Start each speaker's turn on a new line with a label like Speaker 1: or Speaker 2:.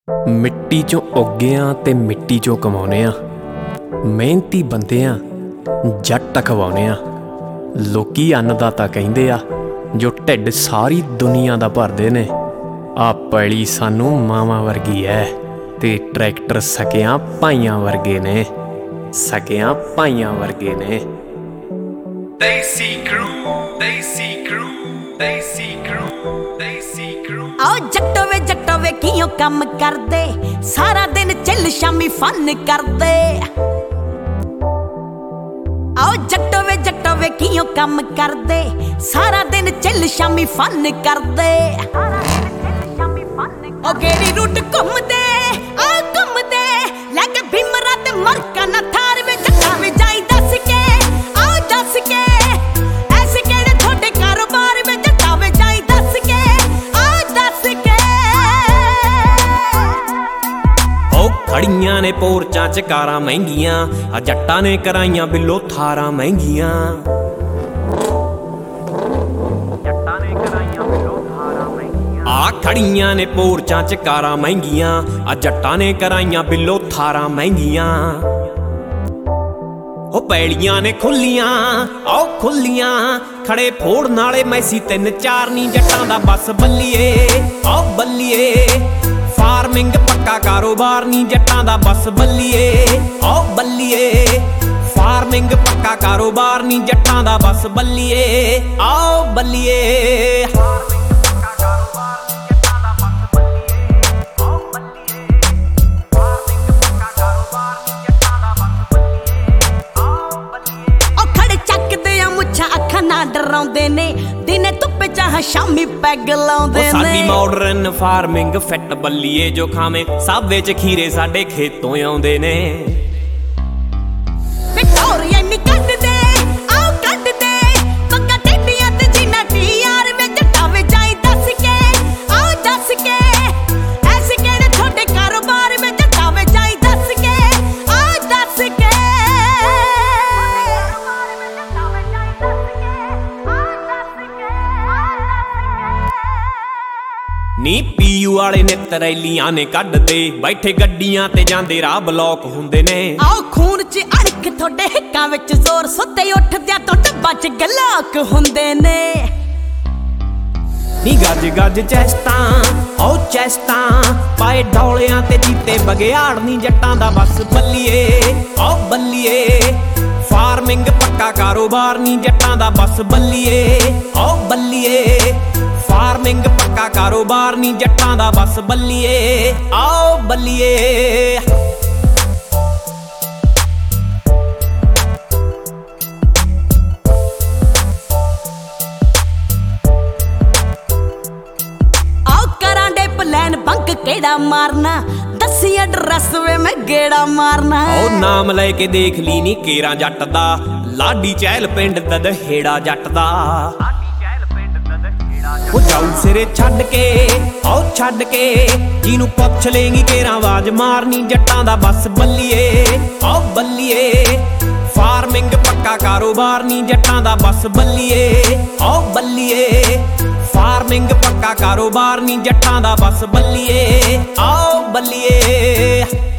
Speaker 1: ਮਿੱਟੀ ਚੋਂ ਉੱਗੇ ਆਂ ਤੇ ਮਿੱਟੀ ਚੋਂ ਕਮਾਉਨੇ ਆ। ਮਿਹਨਤੀ ਬੰਦੇ ਆ, ਜੱਟ ਅਖਵਾਉਨੇ ਆ। ਲੋਕੀ ਅੰਨਦਾਤਾ ਕਹਿੰਦੇ ਆ, ਜੋ ਢਿੱਡ ਸਾਰੀ ਦੁਨੀਆ ਦਾ ਭਰਦੇ ਨੇ। ਆ ਪੈਲੀ ਸਾਨੂੰ ਮਾਵਾਂ ਵਰਗੀ ਐ ਤੇ ਟਰੈਕਟਰ ਸਕਿਆਂ ਭਾਈਆਂ ਵਰਗੇ ਨੇ, ਸਕਿਆਂ ਭਾਈਆਂ ਵਰਗੇ ਨੇ।
Speaker 2: Desi crew, Desi crew, Desi crew, Desi crew।
Speaker 3: आओ जट्टो वे कियों कम करदे, सारा दिन चिल शामी फन करदे। आओ जट्टो वे कियों कम करदे, सारा दिन चिल शामी फन करदे। ओ गेड़ी रूट घुमदे आ घुमदे, लैके भीमरा ते मरका ना थार वे जट्टा वे जाई दस के, आओ दस के। ऐसे केड़े थोड़े कारोबार वे जट्टा वे जाई दस के, आओ दस के।
Speaker 1: ओ खड़ियां ने पोरचां च कारां महंगियां, आ जट्टां ने कराइयां बिलो थारां महंगियां। आ खड़ियां ने पोरचां च कारां महंगियां, आ जट्टां ने कराइयां बिलो थारां महंगियां। ओ पैड़ियां ने खुल्लियां, आओ खुल्लियां, खड़े फोड़ नाले मैसी तिन चार नी जट्टां दा बस बल्लिए, आओ बल्लिए। फार्मिंग पक्का कारोबार नी जट्टां दा बस बल्लिए, आओ बल्लिए। फार्मिंग पक्का कारोबार नी जट्टां दा बस बल्लिए, आओ बल्लिए।
Speaker 3: डराउंदे ने दिने धुप्प चाह शामी पैग लाउंदे ने।
Speaker 1: साडी मॉडर्न फार्मिंग फिट बल्लीए, जो खावे साबे च खीरे साडे खेतों आउंदे ने।
Speaker 3: विक्टोरिया नी कट दे, आओ कट दे, पक्का टेडियां ते जीना टीआर वे जट्टा वे जाई दस के, आओ दस के। ऐसे केड़े थोड़े कारोबार वे जट्टा वे जाई दस के, आओ दस के।
Speaker 1: नी पीयू वाले नित रैलियां ने कड्डदे, बैठे गड्डियां ते जांदे राह ब्लॉक हुंदे ने।
Speaker 3: आओ खून च अड़क थोड़े हिक्कां विच जोर, सुत्ते उठदियां तो डब्बा च गलाक हुंदे ने।
Speaker 1: नी गज गज चैस्टां, ओ चैस्टां, पाए डौलियां ते जीते बगियाड़ नी जट्टां दा बस बल्लिए, ओ बल्लिए। फार्मिंग पक्का कारोबार नी जट्टां दा बस बल्लिए, ओ बल्लिए। फार्मिंग पक्का कारोबार नी जट्टां दा बस बल्लिए, आओ बल्लिए।
Speaker 3: आओ करां दे प्लान बंक केड़ा मारना, दसी एड्रेस वे मैं गेड़ा मारना।
Speaker 1: ओ नाम लेके देख ली नी केरा जट दा, लाडी चहल पिंड ददहेड़ा जट दा। ओ जाऊ सिरे छड्ड के, आओ छड्ड के, जिनू पुछ लेंगी केरा आवाज मारनी जट्टां दा बस बल्लिए, आओ बल्लिए। फार्मिंग पक्का कारोबार नी जट्टां दा बस बल्लिए, आओ बल्लिए। फार्मिंग पक्का कारोबार नी जट्टां दा बस बल्लिए, आओ बल्लिए।